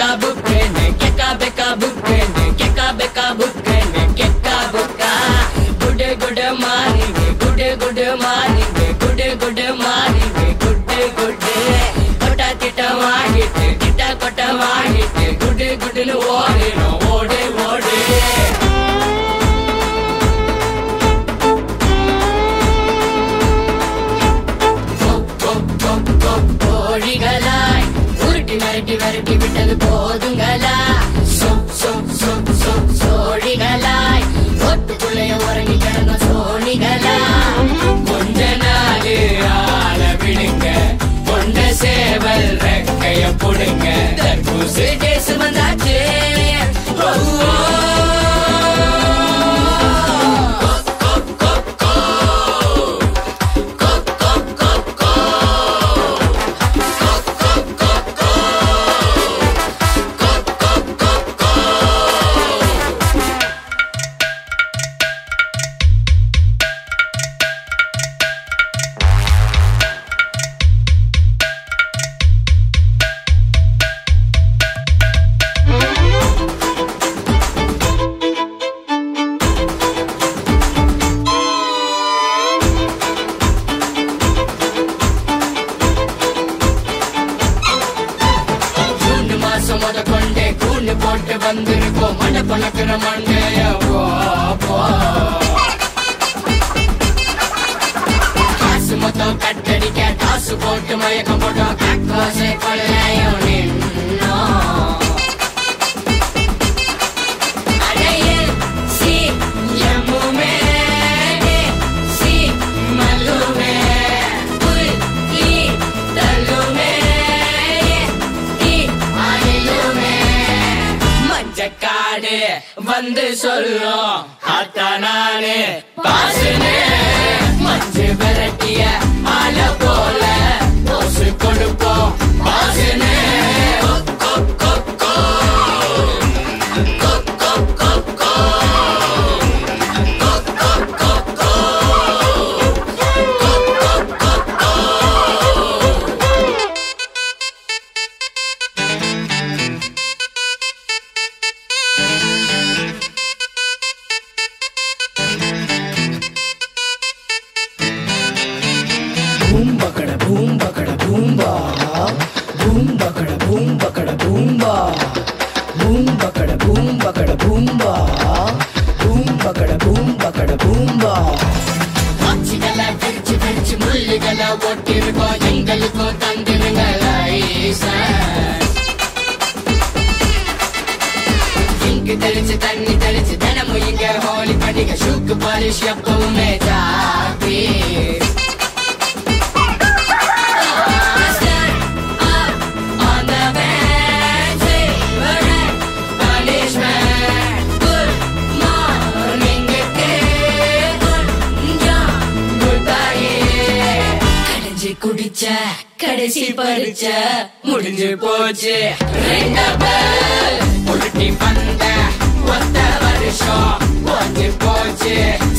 keka bukene, keka beka bukene, keka beka bukene, keka buka. Good morning, good morning, good morning, good. Kota tita mahite, tita kota mahite, good no ode no ode. கோழிகளாய் உருட்டி வரட்டி விட்டது போதுங்களா? சோழிகளாய் ஒட்டுக்குள்ளைய உறங்கி கிடந்த சோழிகளா? கொஞ்ச நாளு ஆள விடுங்க, கொண்ட சேவல் ரெக்கைய புடுங்க, தர்பூசு டேசு வந்தாச்சு. கொண்டே கூண்டு போட்டு வந்திருக்கோம் மண்ட பழக்கிற மண்டைய காசு மொத்தம் கட்டடிக்க காசு போட்டு மயக்கம் போட்டோம் காசை கொள்ளையும் நின்னோம். அடையில் சி எம்முமே சி மல்லுமே புல் ஈ தள்ளுமே காடு வந்து சொல்லும் அத்தானே பாசுனே மஞ்சு விரட்டிய ஆல போல போசு கொடுப்போம் பாசுனே. Boom bakada boom bakada boom ba, boom bakada boom bakada boom ba, boom bakada boom bakada boom ba, boom bakada boom bakada boom ba. ஆட்சிகளை பிரிச்சு முள்ளுகளை ஓட்டிருக்கோம் எங்களுக்கும் தந்திருங்களா இங்கு தெளிச்சு தண்ணி தெளிச்சு தினமும் இங்க ஹோலி பண்டிகை ஷூக்கு பாலிஷ் எப்பவுமே ஜாதி. குடிச்ச கடைசி பறிச்ச முடிஞ்சு போச்சு உருட்டி வந்த ஒத்த வருஷம் போச்சு போச்சு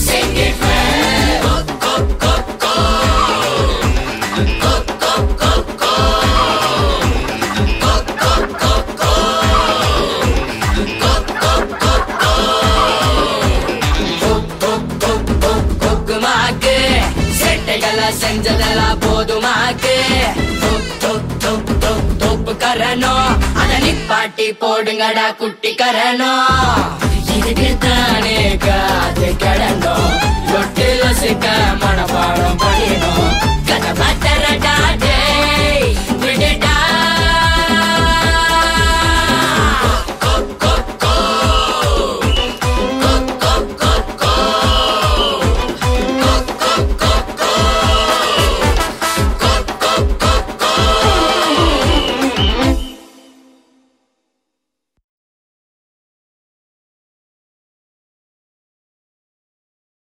செஞ்சதெல்லாம் போதுமாக்கு தோப்பு கரணும் அத நிப்பாட்டி போடுங்கடா குட்டி கரணும். இதுக்கு தானே காத்து கிடந்தோம், தொட்டில சிக்க மனப்பாடம் பண்ணினோம் கதை மாத்தரடா.